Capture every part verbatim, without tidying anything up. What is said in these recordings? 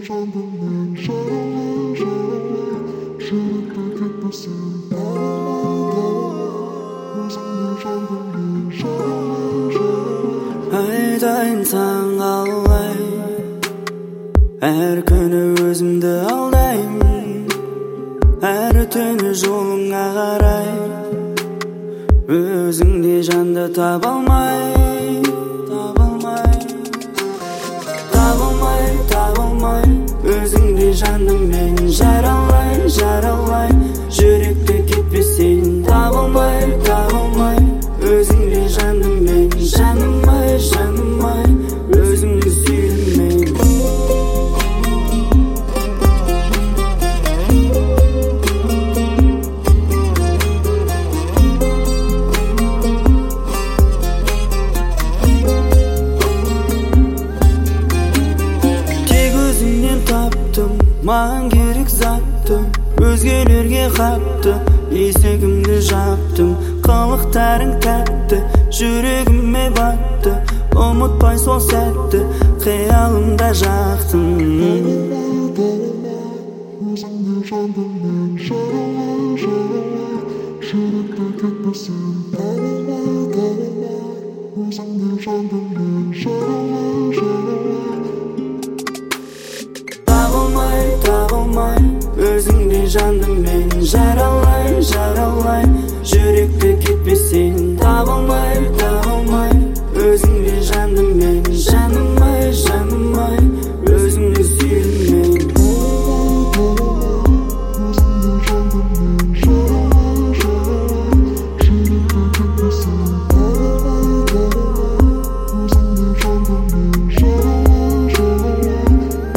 Айтайын саңалай, әр күні өзімді алдаймын, әр түні жолыңа қарай, өзіңде жанды таба алмай, таба алмай, таба алмай, таба алмай, өзіңде жанды мен жаралай, жаралай, жүректі кетпесең таба алмай, таба алмай, өзіңде жанды мен жанымай, жанымай, өзіңді сүйдім тек өзіңнен таптым, маған керек затты, өзгелерге хатты, есігімді жаптым, қылықтарың тәтті, жүрегіме батты, ұмытпай сол сәтті, қиялымда жақтым. Өзіңде жанды мен жаралай, жаралай, жүректі кетпесең таба алмай, таба алмай, өзіңде жанды мен жаралай, жаралай, таба алмай, таба алмай, өзіңде жанды мен жаралай, жаралай, жүректі кетпесең таба алмай, таба алмай, өзіңде жанды мен жанымай, жанымай, өзіңді сүйдім мен. өзіңде жанды мен жаралай, жаралай, жүректі кетпесең таба алмай, таба алмай, өзіңде жанды мен жаралай, жаралай,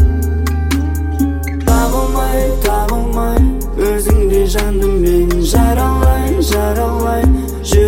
таба алмай, таба алмай, өзіңде жанды мен жаралай, жаралай,